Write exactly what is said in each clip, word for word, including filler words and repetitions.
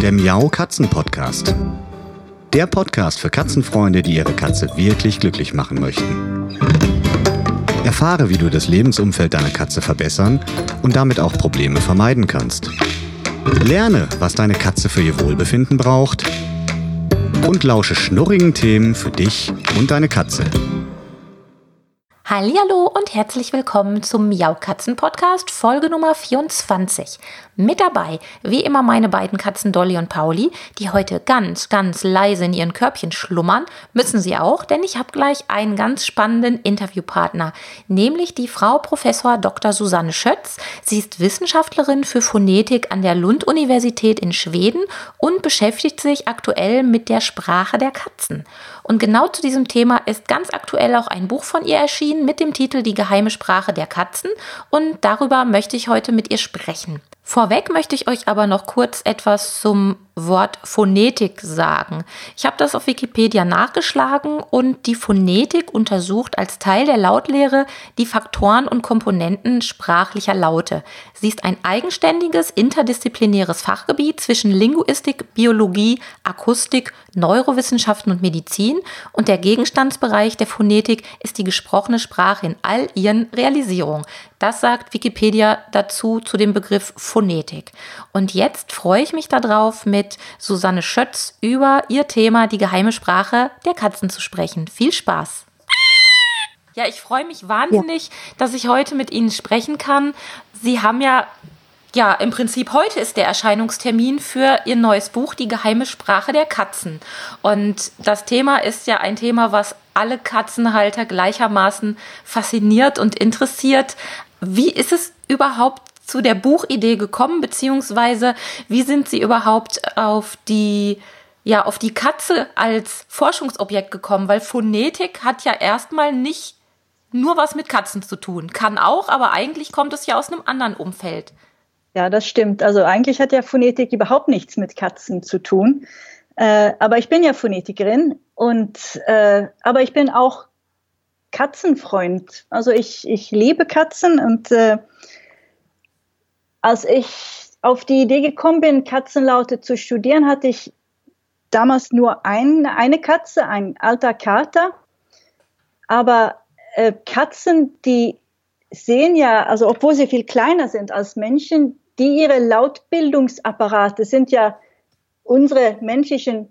der Miau Katzen Podcast. Der Podcast für Katzenfreunde, die ihre Katze wirklich glücklich machen möchten. Erfahre, wie du das Lebensumfeld deiner Katze verbessern und damit auch Probleme vermeiden kannst. Lerne, was deine Katze für ihr Wohlbefinden braucht und lausche schnurrigen Themen für dich und deine Katze. Hallihallo und herzlich willkommen zum Miau Katzen Podcast, Folge Nummer vierundzwanzig. Mit dabei, wie immer, meine beiden Katzen Dolly und Pauli, die heute ganz, ganz leise in ihren Körbchen schlummern. Müssen sie auch, denn ich habe gleich einen ganz spannenden Interviewpartner, nämlich die Frau Professor Doktor Susanne Schötz. Sie ist Wissenschaftlerin für Phonetik an der Lund-Universität in Schweden und beschäftigt sich aktuell mit der Sprache der Katzen. Und genau zu diesem Thema ist ganz aktuell auch ein Buch von ihr erschienen mit dem Titel Die geheime Sprache der Katzen, und darüber möchte ich heute mit ihr sprechen. Vorweg möchte ich euch aber noch kurz etwas zum Wort Phonetik sagen. Ich habe das auf Wikipedia nachgeschlagen und die Phonetik untersucht als Teil der Lautlehre die Faktoren und Komponenten sprachlicher Laute. Sie ist ein eigenständiges, interdisziplinäres Fachgebiet zwischen Linguistik, Biologie, Akustik, Neurowissenschaften und Medizin, und der Gegenstandsbereich der Phonetik ist die gesprochene Sprache in all ihren Realisierungen. Das sagt Wikipedia dazu zu dem Begriff Phonetik. Und jetzt freue ich mich darauf, mit Susanne Schötz über ihr Thema die geheime Sprache der Katzen zu sprechen. Viel Spaß! Ja, ich freue mich wahnsinnig, ja. dass ich heute mit Ihnen sprechen kann. Sie haben ja, ja, im Prinzip heute ist der Erscheinungstermin für Ihr neues Buch, Die geheime Sprache der Katzen. Und das Thema ist ja ein Thema, was alle Katzenhalter gleichermaßen fasziniert und interessiert. Wie ist es überhaupt zu der Buchidee gekommen, beziehungsweise wie sind Sie überhaupt auf die, ja, auf die Katze als Forschungsobjekt gekommen? Weil Phonetik hat ja erstmal nicht nur was mit Katzen zu tun. Kann auch, aber eigentlich kommt es ja aus einem anderen Umfeld. Ja, das stimmt. Also eigentlich hat ja Phonetik überhaupt nichts mit Katzen zu tun. Äh, aber ich bin ja Phonetikerin und äh, aber ich bin auch Katzenfreund. Also ich, ich liebe Katzen, und äh, als ich auf die Idee gekommen bin, Katzenlaute zu studieren, hatte ich damals nur ein, eine Katze, ein alter Kater. Aber äh, Katzen, die sehen ja, also obwohl sie viel kleiner sind als Menschen, die ihre Lautbildungsapparate sind ja unsere menschlichen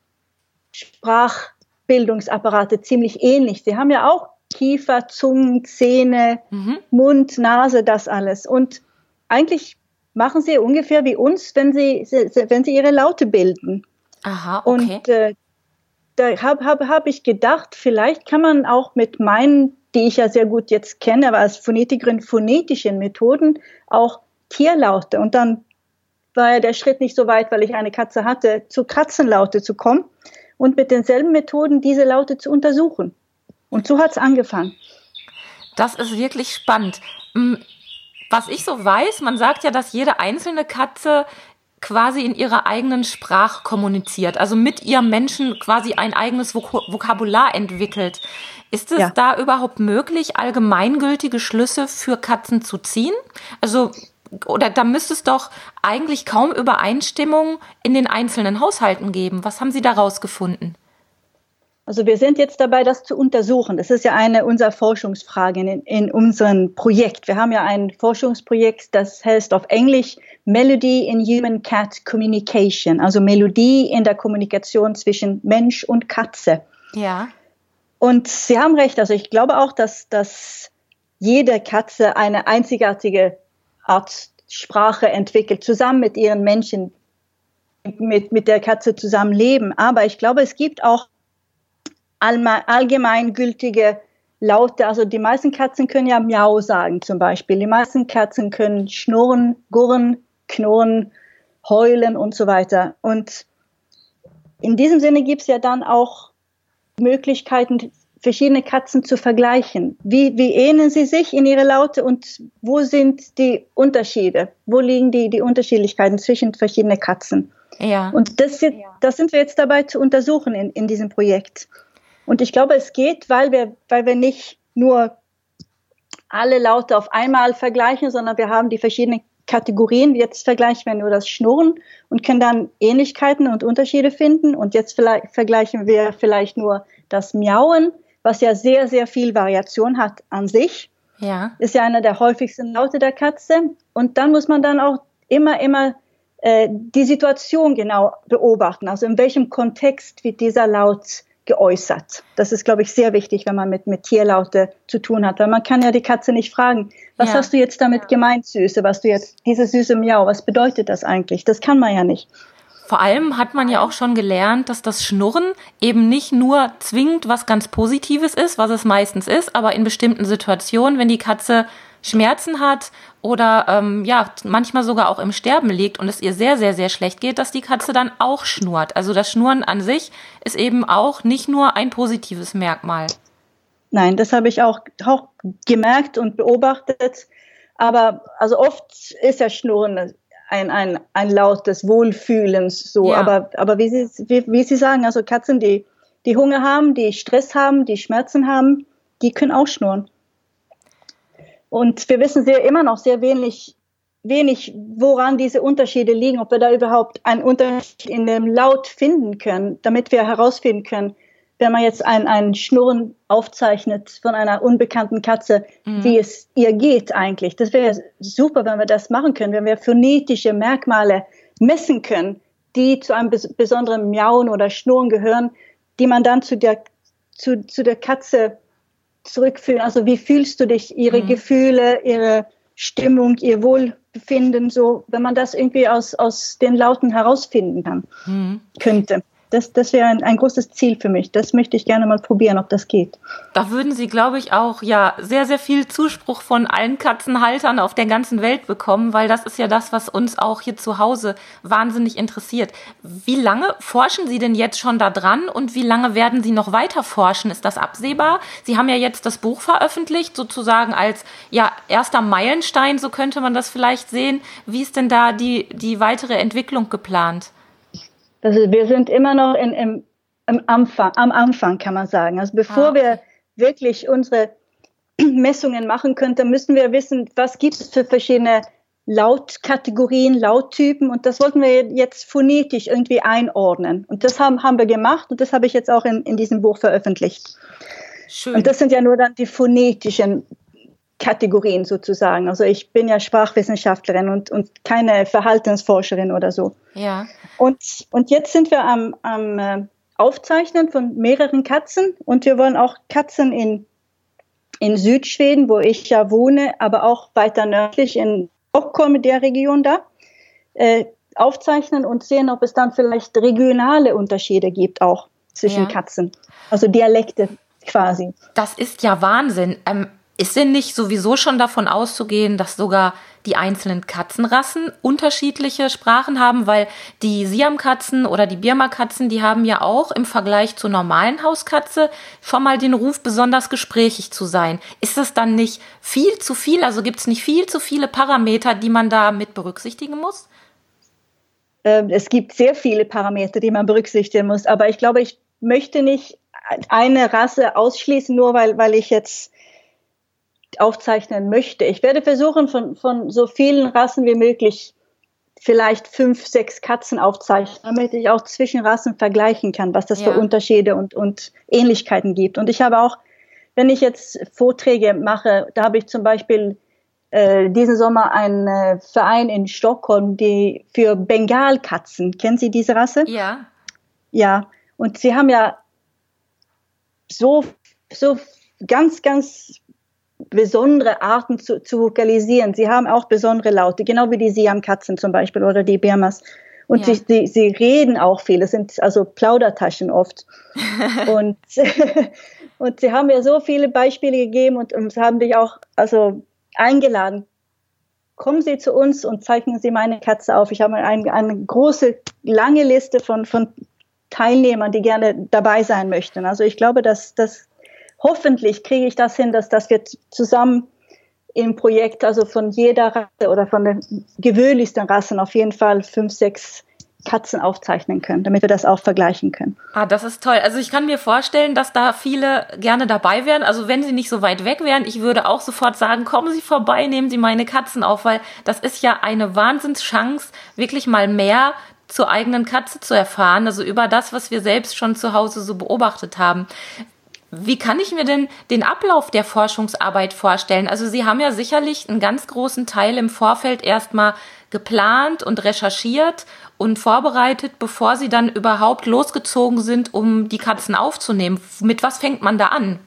Sprachbildungsapparate ziemlich ähnlich. Sie haben ja auch Kiefer, Zungen, Zähne, mhm. Mund, Nase, das alles. Und eigentlich machen sie ungefähr wie uns, wenn sie, wenn sie ihre Laute bilden. Aha, okay. Und äh, da habe hab, hab ich gedacht, vielleicht kann man auch mit meinen, die ich ja sehr gut jetzt kenne, aber als Phonetikerin, phonetischen Methoden auch Tierlaute. Und dann war ja der Schritt nicht so weit, weil ich eine Katze hatte, zu Katzenlaute zu kommen und mit denselben Methoden diese Laute zu untersuchen. Und so hat es angefangen. Das ist wirklich spannend. Was ich so weiß, man sagt ja, dass jede einzelne Katze quasi in ihrer eigenen Sprache kommuniziert, also mit ihrem Menschen quasi ein eigenes Vok- Vokabular entwickelt. Ist es ja. da überhaupt möglich, allgemeingültige Schlüsse für Katzen zu ziehen? Also, oder da müsste es doch eigentlich kaum Übereinstimmung in den einzelnen Haushalten geben. Was haben Sie da rausgefunden? Also wir sind jetzt dabei, das zu untersuchen. Das ist ja eine unserer Forschungsfragen in, in unserem Projekt. Wir haben ja ein Forschungsprojekt, das heißt auf Englisch Melody in Human-Cat Communication, also Melodie in der Kommunikation zwischen Mensch und Katze. Ja. Und Sie haben recht, also ich glaube auch, dass, dass jede Katze eine einzigartige Art Sprache entwickelt, zusammen mit ihren Menschen, mit, mit der Katze zusammenleben. Aber ich glaube, es gibt auch allgemeingültige Laute. Also die meisten Katzen können ja Miau sagen zum Beispiel. Die meisten Katzen können schnurren, gurren, knurren, heulen und so weiter. Und in diesem Sinne gibt es ja dann auch Möglichkeiten, verschiedene Katzen zu vergleichen. Wie, wie ähneln sie sich in ihre Laute und wo sind die Unterschiede? Wo liegen die, die Unterschiedlichkeiten zwischen verschiedenen Katzen? Ja. Und das, sind, das sind wir jetzt dabei zu untersuchen in, in diesem Projekt. Und ich glaube, es geht, weil wir, weil wir nicht nur alle Laute auf einmal vergleichen, sondern wir haben die verschiedenen Kategorien. Jetzt vergleichen wir nur das Schnurren und können dann Ähnlichkeiten und Unterschiede finden. Und jetzt vielleicht, vergleichen wir vielleicht nur das Miauen, was ja sehr, sehr viel Variation hat an sich. Ja. Ist ja einer der häufigsten Laute der Katze. Und dann muss man dann auch immer, immer äh, die Situation genau beobachten. Also in welchem Kontext wird dieser Laut geäußert. Das ist, glaube ich, sehr wichtig, wenn man mit, mit Tierlaute zu tun hat. Weil man kann ja die Katze nicht fragen, was ja. hast du jetzt damit gemeint, Süße? Was du jetzt, diese süße Miau, was bedeutet das eigentlich? Das kann man ja nicht. Vor allem hat man ja auch schon gelernt, dass das Schnurren eben nicht nur zwingend was ganz Positives ist, was es meistens ist, aber in bestimmten Situationen, wenn die Katze Schmerzen hat oder ähm, ja manchmal sogar auch im Sterben liegt und es ihr sehr, sehr, sehr schlecht geht, dass die Katze dann auch schnurrt. Also das Schnurren an sich ist eben auch nicht nur ein positives Merkmal. Nein, das habe ich auch, auch gemerkt und beobachtet. Aber also oft ist ja Schnurren ein, ein, ein Laut des Wohlfühlens. So. Ja. Aber, aber wie, Sie, wie, wie Sie sagen, also Katzen, die, die Hunger haben, die Stress haben, die Schmerzen haben, die können auch schnurren. Und wir wissen sehr immer noch sehr wenig, wenig, woran diese Unterschiede liegen, ob wir da überhaupt einen Unterschied in dem Laut finden können, damit wir herausfinden können, wenn man jetzt ein, ein Schnurren aufzeichnet von einer unbekannten Katze, mhm. wie es ihr geht eigentlich. Das wäre super, wenn wir das machen können, wenn wir phonetische Merkmale messen können, die zu einem bes- besonderen Miauen oder Schnurren gehören, die man dann zu der, zu, zu der Katze zurückführen. Also wie fühlst du dich, ihre mhm. Gefühle, ihre Stimmung, ihr Wohlbefinden, so, wenn man das irgendwie aus, aus den Lauten herausfinden kann, mhm. könnte. Das, das wäre ein, ein großes Ziel für mich. Das möchte ich gerne mal probieren, ob das geht. Da würden Sie, glaube ich, auch ja sehr, sehr viel Zuspruch von allen Katzenhaltern auf der ganzen Welt bekommen, weil das ist ja das, was uns auch hier zu Hause wahnsinnig interessiert. Wie lange forschen Sie denn jetzt schon da dran und wie lange werden Sie noch weiter forschen? Ist das absehbar? Sie haben ja jetzt das Buch veröffentlicht, sozusagen als ja erster Meilenstein, so könnte man das vielleicht sehen. Wie ist denn da die, die weitere Entwicklung geplant? Also wir sind immer noch in, im, im Anfang, am Anfang, kann man sagen. Also bevor ah, okay. wir wirklich unsere Messungen machen können, müssen wir wissen, was gibt es für verschiedene Lautkategorien, Lauttypen. Und das wollten wir jetzt phonetisch irgendwie einordnen. Und das haben, haben wir gemacht und das habe ich jetzt auch in, in diesem Buch veröffentlicht. Schön. Und das sind ja nur dann die phonetischen Kategorien sozusagen. Also ich bin ja Sprachwissenschaftlerin und, und keine Verhaltensforscherin oder so. Ja. Und, und jetzt sind wir am, am äh, Aufzeichnen von mehreren Katzen und wir wollen auch Katzen in, in Südschweden, wo ich ja wohne, aber auch weiter nördlich in Stockholm, der Region da, äh, aufzeichnen und sehen, ob es dann vielleicht regionale Unterschiede gibt auch zwischen ja. Katzen. Also Dialekte quasi. Das ist ja Wahnsinn. Ähm Ist denn nicht sowieso schon davon auszugehen, dass sogar die einzelnen Katzenrassen unterschiedliche Sprachen haben? Weil die Siamkatzen oder die Birma-Katzen, die haben ja auch im Vergleich zur normalen Hauskatze schon mal den Ruf, besonders gesprächig zu sein. Ist das dann nicht viel zu viel? Also gibt es nicht viel zu viele Parameter, die man da mit berücksichtigen muss? Es gibt sehr viele Parameter, die man berücksichtigen muss. Aber ich glaube, ich möchte nicht eine Rasse ausschließen, nur weil, weil ich jetzt aufzeichnen möchte. Ich werde versuchen, von, von so vielen Rassen wie möglich vielleicht fünf, sechs Katzen aufzeichnen, damit ich auch zwischen Rassen vergleichen kann, was das ja. für Unterschiede und, und Ähnlichkeiten gibt. Und ich habe auch, wenn ich jetzt Vorträge mache, da habe ich zum Beispiel äh, diesen Sommer einen äh, Verein in Stockholm, die für Bengalkatzen, kennen Sie diese Rasse? Ja. Ja, und sie haben ja so, so ganz, ganz besondere Arten zu, zu vokalisieren. Sie haben auch besondere Laute, genau wie die Siamkatzen zum Beispiel oder die Birmas. Und ja. sie, sie, sie reden auch viel. Es sind also Plaudertaschen oft. und, und sie haben mir so viele Beispiele gegeben und, und haben dich auch also eingeladen. Kommen Sie zu uns und zeichnen Sie meine Katze auf. Ich habe eine, eine große, lange Liste von, von Teilnehmern, die gerne dabei sein möchten. Also ich glaube, dass das hoffentlich kriege ich das hin, dass, dass wir zusammen im Projekt, also von jeder Rasse oder von den gewöhnlichsten Rassen auf jeden Fall fünf, sechs Katzen aufzeichnen können, damit wir das auch vergleichen können. Ah, das ist toll. Also ich kann mir vorstellen, dass da viele gerne dabei wären. Also wenn sie nicht so weit weg wären, ich würde auch sofort sagen, kommen Sie vorbei, nehmen Sie meine Katzen auf, weil das ist ja eine Wahnsinnschance, wirklich mal mehr zur eigenen Katze zu erfahren, also über das, was wir selbst schon zu Hause so beobachtet haben. Wie kann ich mir denn den Ablauf der Forschungsarbeit vorstellen? Also Sie haben ja sicherlich einen ganz großen Teil im Vorfeld erstmal geplant und recherchiert und vorbereitet, bevor Sie dann überhaupt losgezogen sind, um die Katzen aufzunehmen. Mit was fängt man da an?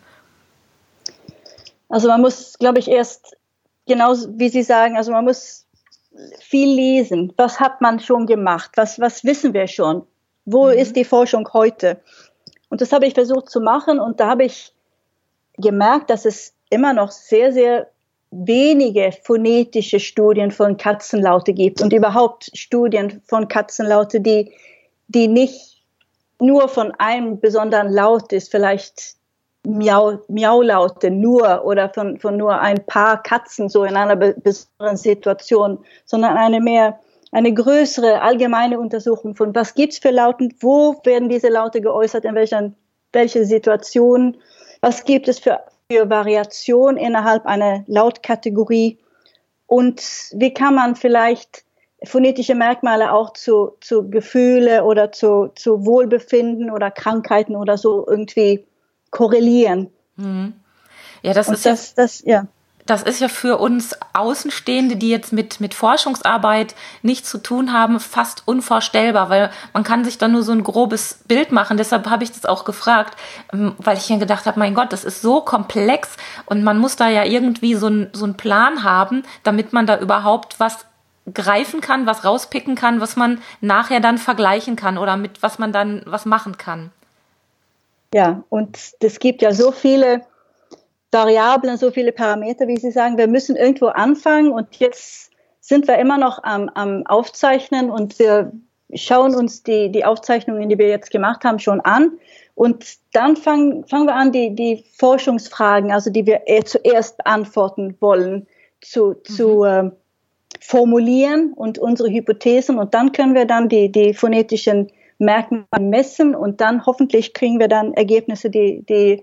Also man muss, glaube ich, erst, genauso wie Sie sagen, also man muss viel lesen. Was hat man schon gemacht? Was, was wissen wir schon? Wo mhm. ist die Forschung heute? Und das habe ich versucht zu machen und da habe ich gemerkt, dass es immer noch sehr, sehr wenige phonetische Studien von Katzenlaute gibt und überhaupt Studien von Katzenlaute, die, die nicht nur von einem besonderen Laut ist, vielleicht Miau, Miaulaute nur oder von, von nur ein paar Katzen so in einer besonderen Situation, sondern eine mehr eine größere allgemeine Untersuchung von was gibt's für Lauten, wo werden diese Laute geäußert, in welchen, welche Situationen, was gibt es für, für Variation innerhalb einer Lautkategorie und wie kann man vielleicht phonetische Merkmale auch zu, zu Gefühle oder zu, zu Wohlbefinden oder Krankheiten oder so irgendwie korrelieren. Mhm. Ja, das und ist das, das, ja. Das ist ja für uns Außenstehende, die jetzt mit, mit Forschungsarbeit nichts zu tun haben, fast unvorstellbar, weil man kann sich dann nur so ein grobes Bild machen. Deshalb habe ich das auch gefragt, weil ich mir gedacht habe, mein Gott, das ist so komplex und man muss da ja irgendwie so, ein, so einen Plan haben, damit man da überhaupt was greifen kann, was rauspicken kann, was man nachher dann vergleichen kann oder mit was man dann was machen kann. Ja, und es gibt ja so viele Variablen, so viele Parameter, wie Sie sagen, wir müssen irgendwo anfangen und jetzt sind wir immer noch am, am Aufzeichnen und wir schauen uns die, die Aufzeichnungen, die wir jetzt gemacht haben, schon an und dann fangen, fangen wir an, die, die Forschungsfragen, also die wir zuerst beantworten wollen, zu, mhm. zu äh, formulieren und unsere Hypothesen und dann können wir dann die, die phonetischen Merkmale messen und dann hoffentlich kriegen wir dann Ergebnisse, die, die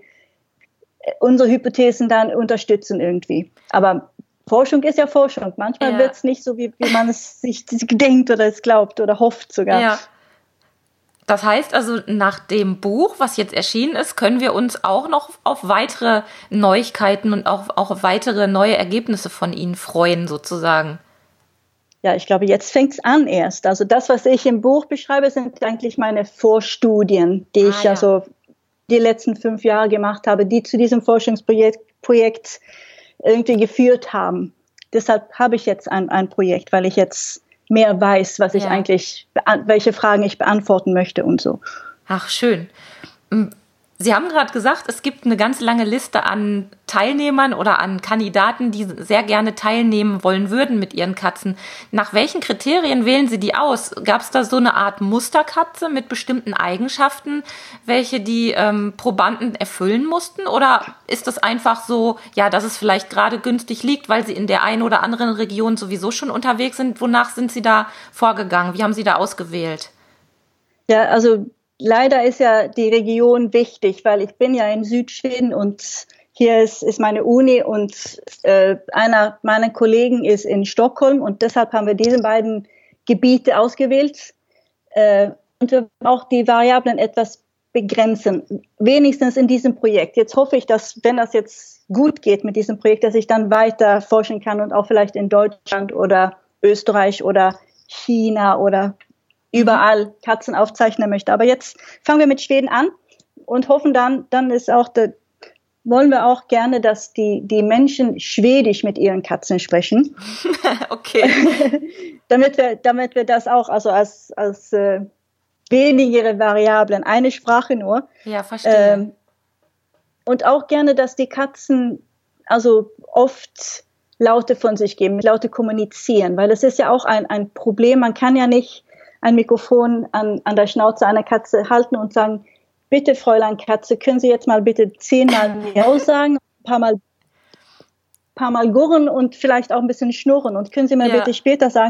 unsere Hypothesen dann unterstützen irgendwie. Aber Forschung ist ja Forschung. Manchmal ja. wird es nicht so, wie, wie man es sich denkt oder es glaubt oder hofft sogar. Ja. Das heißt also, nach dem Buch, was jetzt erschienen ist, können wir uns auch noch auf weitere Neuigkeiten und auch, auch auf weitere neue Ergebnisse von Ihnen freuen, sozusagen. Ja, ich glaube, jetzt fängt es an erst. Also das, was ich im Buch beschreibe, sind eigentlich meine Vorstudien, die ah, ich ja so die letzten fünf Jahre gemacht habe, die zu diesem Forschungsprojekt Projekt irgendwie geführt haben. Deshalb habe ich jetzt ein, ein Projekt, weil ich jetzt mehr weiß, was ich ja. eigentlich, welche Fragen ich beantworten möchte und so. Ach, schön. Sie haben gerade gesagt, es gibt eine ganz lange Liste an Teilnehmern oder an Kandidaten, die sehr gerne teilnehmen wollen würden mit ihren Katzen. Nach welchen Kriterien wählen Sie die aus? Gab es da so eine Art Musterkatze mit bestimmten Eigenschaften, welche die ähm, Probanden erfüllen mussten? Oder ist das einfach so, ja, dass es vielleicht gerade günstig liegt, weil Sie in der einen oder anderen Region sowieso schon unterwegs sind? Wonach sind Sie da vorgegangen? Wie haben Sie da ausgewählt? Ja, also leider ist ja die Region wichtig, weil ich bin ja in Südschweden und hier ist, ist meine Uni und äh, einer meiner Kollegen ist in Stockholm und deshalb haben wir diese beiden Gebiete ausgewählt äh, und wir auch die Variablen etwas begrenzen, wenigstens in diesem Projekt. Jetzt hoffe ich, dass, wenn das jetzt gut geht mit diesem Projekt, dass ich dann weiter forschen kann und auch vielleicht in Deutschland oder Österreich oder China oder überall Katzen aufzeichnen möchte. Aber jetzt fangen wir mit Schweden an und hoffen dann, dann ist auch der, wollen wir auch gerne, dass die, die Menschen Schwedisch mit ihren Katzen sprechen. Okay. damit wir, damit wir das auch, also als, als äh, wenigere Variablen, eine Sprache nur. Ja, verstehe. Ähm, und auch gerne, dass die Katzen also oft Laute von sich geben, Laute kommunizieren, weil das ist ja auch ein, ein Problem. Man kann ja nicht ein Mikrofon an, an der Schnauze einer Katze halten und sagen, bitte Fräulein Katze, können Sie jetzt mal bitte zehnmal Miau sagen, ein paar Mal, paar Mal gurren und vielleicht auch ein bisschen schnurren und können Sie mir ja. bitte später sagen, was,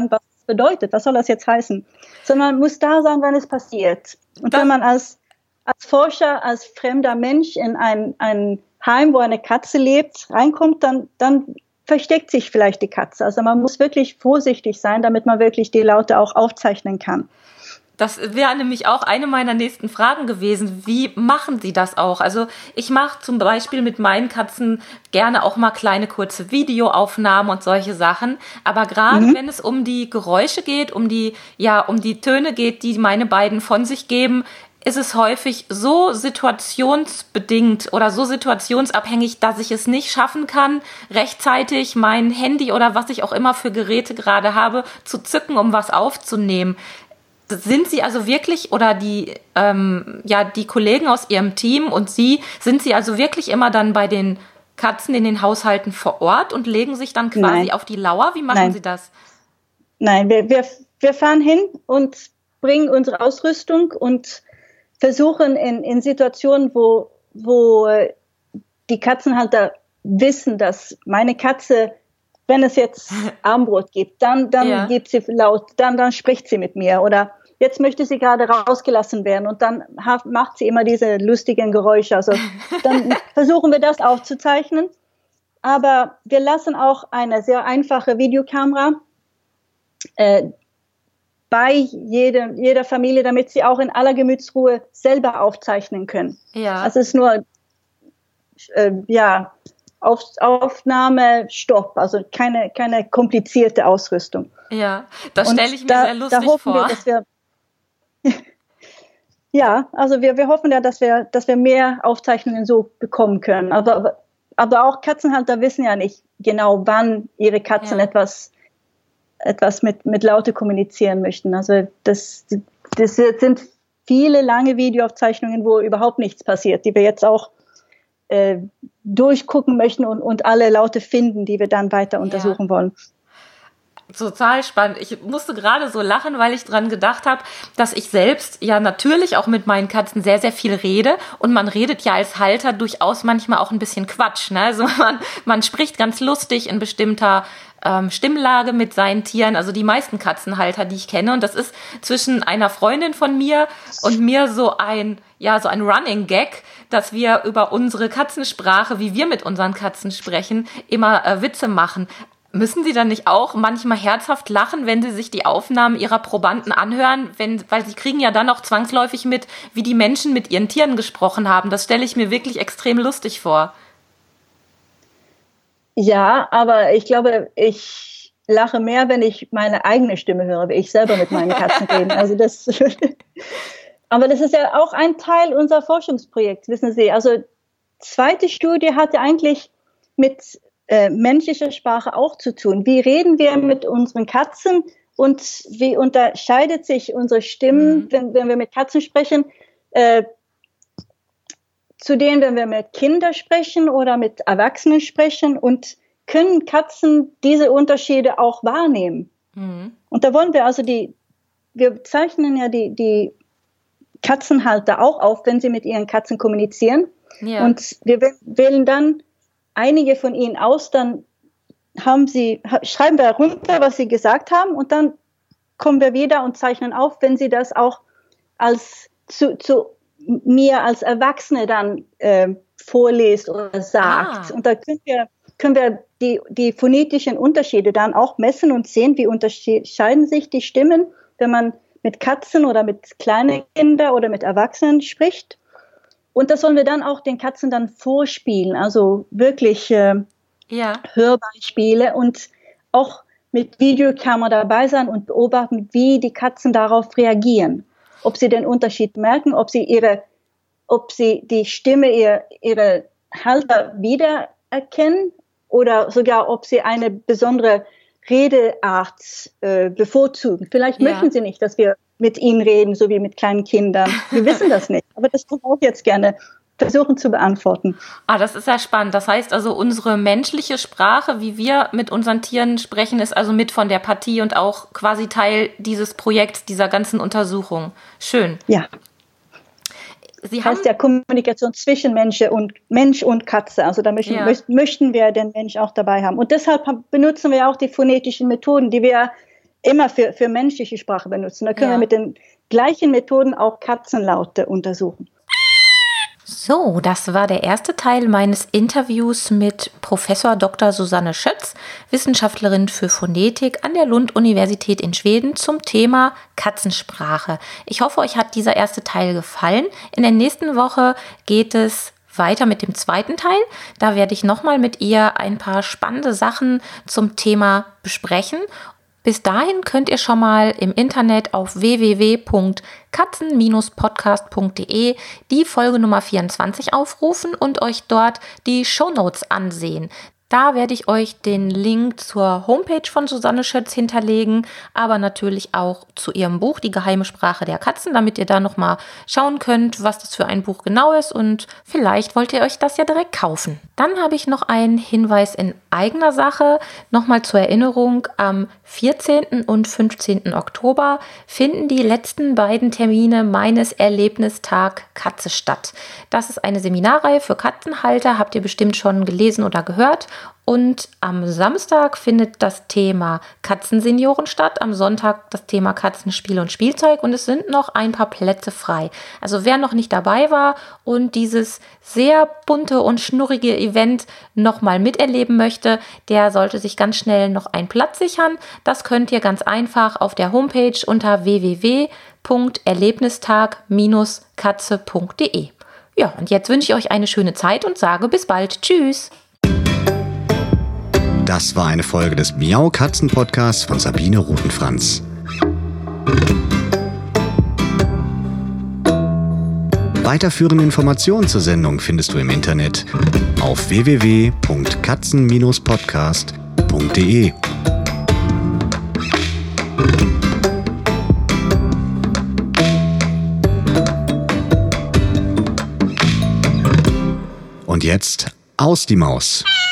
bedeutet, was soll das jetzt heißen? Sondern man muss da sein, wenn es passiert. Und das wenn man als, als Forscher, als fremder Mensch in ein, ein Heim, wo eine Katze lebt, reinkommt, dann, dann versteckt sich vielleicht die Katze. Also man muss wirklich vorsichtig sein, damit man wirklich die Laute auch aufzeichnen kann. Das wäre nämlich auch eine meiner nächsten Fragen gewesen. Wie machen Sie das auch? Also ich mache zum Beispiel mit meinen Katzen gerne auch mal kleine kurze Videoaufnahmen und solche Sachen. Aber gerade mhm. wenn es um die Geräusche geht, um die, ja, um die Töne geht, die meine beiden von sich geben, ist es häufig so situationsbedingt oder so situationsabhängig, dass ich es nicht schaffen kann, rechtzeitig mein Handy oder was ich auch immer für Geräte gerade habe, zu zücken, um was aufzunehmen. Sind Sie also wirklich, oder die, ähm, ja, die Kollegen aus Ihrem Team und Sie, sind Sie also wirklich immer dann bei den Katzen in den Haushalten vor Ort und legen sich dann quasi Nein. auf die Lauer? Wie machen Nein. Sie das? Nein, wir, wir, wir fahren hin und bringen unsere Ausrüstung und versuchen in, in Situationen, wo, wo die Katzenhalter wissen, dass meine Katze, wenn es jetzt Armbrot gibt, dann, dann ja. gibt sie laut, dann, dann spricht sie mit mir. Oder jetzt möchte sie gerade rausgelassen werden und dann macht sie immer diese lustigen Geräusche. Also dann versuchen wir das aufzuzeichnen. Aber wir lassen auch eine sehr einfache Videokamera äh, bei jeder, jeder Familie, damit sie auch in aller Gemütsruhe selber aufzeichnen können. Ja. Also es ist nur, äh, ja, Auf, Aufnahme, Stopp, also keine, keine komplizierte Ausrüstung. Ja, das stelle ich mir da, sehr lustig da hoffen vor. Wir, dass wir ja, also wir, wir hoffen ja, dass wir, dass wir mehr Aufzeichnungen so bekommen können. Aber, aber auch Katzenhalter wissen ja nicht genau, wann ihre Katzen ja. etwas etwas mit, mit Laute kommunizieren möchten. Also das, das sind viele lange Videoaufzeichnungen, wo überhaupt nichts passiert, die wir jetzt auch äh, durchgucken möchten und, und alle Laute finden, die wir dann weiter ja. untersuchen wollen. Total spannend. Ich musste gerade so lachen, weil ich dran gedacht habe, dass ich selbst ja natürlich auch mit meinen Katzen sehr, sehr viel rede. Und man redet ja als Halter durchaus manchmal auch ein bisschen Quatsch. Ne? Also man, man spricht ganz lustig in bestimmter ähm, Stimmlage mit seinen Tieren. Also die meisten Katzenhalter, die ich kenne. Und das ist zwischen einer Freundin von mir und mir so ein, ja, so ein Running Gag, dass wir über unsere Katzensprache, wie wir mit unseren Katzen sprechen, immer äh, Witze machen. Müssen Sie dann nicht auch manchmal herzhaft lachen, wenn Sie sich die Aufnahmen Ihrer Probanden anhören? Wenn, weil Sie kriegen ja dann auch zwangsläufig mit, wie die Menschen mit ihren Tieren gesprochen haben. Das stelle ich mir wirklich extrem lustig vor. Ja, aber ich glaube, ich lache mehr, wenn ich meine eigene Stimme höre, wie ich selber mit meinen Katzen rede. Also das, aber das ist ja auch ein Teil unserer Forschungsprojekts, wissen Sie. Also zweite Studie hatte eigentlich mit Äh, menschliche Sprache auch zu tun. Wie reden wir mit unseren Katzen und wie unterscheidet sich unsere Stimmen, mhm. wenn, wenn wir mit Katzen sprechen, äh, zu denen, wenn wir mit Kindern sprechen oder mit Erwachsenen sprechen, und können Katzen diese Unterschiede auch wahrnehmen? Mhm. Und da wollen wir also die, wir zeichnen ja die, die Katzenhalter auch auf, wenn sie mit ihren Katzen kommunizieren. Ja. Und wir wählen dann einige von ihnen aus, dann haben sie, schreiben wir runter, was sie gesagt haben, und dann kommen wir wieder und zeichnen auf, wenn sie das auch als zu, zu mir als Erwachsene dann äh, vorliest oder sagt. Ah. Und da können wir, können wir die, die phonetischen Unterschiede dann auch messen und sehen, wie unterscheiden sich die Stimmen, wenn man mit Katzen oder mit kleinen Kindern oder mit Erwachsenen spricht. Und das sollen wir dann auch den Katzen dann vorspielen, also wirklich äh, ja. Hörbeispiele und auch mit Videokamera dabei sein und beobachten, wie die Katzen darauf reagieren. Ob sie den Unterschied merken, ob sie ihre, ob sie die Stimme ihr, ihre Halter wiedererkennen oder sogar, ob sie eine besondere Redeart äh, bevorzugen. Vielleicht ja. möchten sie nicht, dass wir mit ihnen reden, so wie mit kleinen Kindern. Wir wissen das nicht, aber das können wir auch jetzt gerne versuchen zu beantworten. Ah, das ist ja spannend. Das heißt also, unsere menschliche Sprache, wie wir mit unseren Tieren sprechen, ist also mit von der Partie und auch quasi Teil dieses Projekts, dieser ganzen Untersuchung. Schön. Ja. Sie heißt ja Kommunikation zwischen Mensch und, Mensch und Katze. Also da möchten, ja. möchten wir den Mensch auch dabei haben. Und deshalb benutzen wir auch die phonetischen Methoden, die wir immer für, für menschliche Sprache benutzen. Da können Ja. wir mit den gleichen Methoden auch Katzenlaute untersuchen. So, das war der erste Teil meines Interviews mit Professor Doktor Susanne Schötz, Wissenschaftlerin für Phonetik an der Lund-Universität in Schweden zum Thema Katzensprache. Ich hoffe, euch hat dieser erste Teil gefallen. In der nächsten Woche geht es weiter mit dem zweiten Teil. Da werde ich nochmal mit ihr ein paar spannende Sachen zum Thema besprechen. Bis dahin könnt ihr schon mal im Internet auf w w w punkt katzen Bindestrich podcast punkt d e die Folge Nummer vierundzwanzig aufrufen und euch dort die Shownotes ansehen. Da werde ich euch den Link zur Homepage von Susanne Schötz hinterlegen, aber natürlich auch zu ihrem Buch Die geheime Sprache der Katzen, damit ihr da nochmal schauen könnt, was das für ein Buch genau ist und vielleicht wollt ihr euch das ja direkt kaufen. Dann habe ich noch einen Hinweis in eigener Sache. Nochmal zur Erinnerung, am vierzehnten und fünfzehnten Oktober finden die letzten beiden Termine meines Erlebnistag Katze statt. Das ist eine Seminarreihe für Katzenhalter, habt ihr bestimmt schon gelesen oder gehört. Und am Samstag findet das Thema Katzensenioren statt, am Sonntag das Thema Katzenspiel und Spielzeug und es sind noch ein paar Plätze frei. Also wer noch nicht dabei war und dieses sehr bunte und schnurrige Event nochmal miterleben möchte, der sollte sich ganz schnell noch einen Platz sichern. Das könnt ihr ganz einfach auf der Homepage unter w w w punkt erlebnistag Bindestrich katze punkt d e. Ja, und jetzt wünsche ich euch eine schöne Zeit und sage bis bald. Tschüss! Das war eine Folge des Miau Katzen Podcasts von Sabine Rutenfranz. Weiterführende Informationen zur Sendung findest du im Internet auf w w w punkt katzen Bindestrich podcast punkt d e. Und jetzt aus die Maus.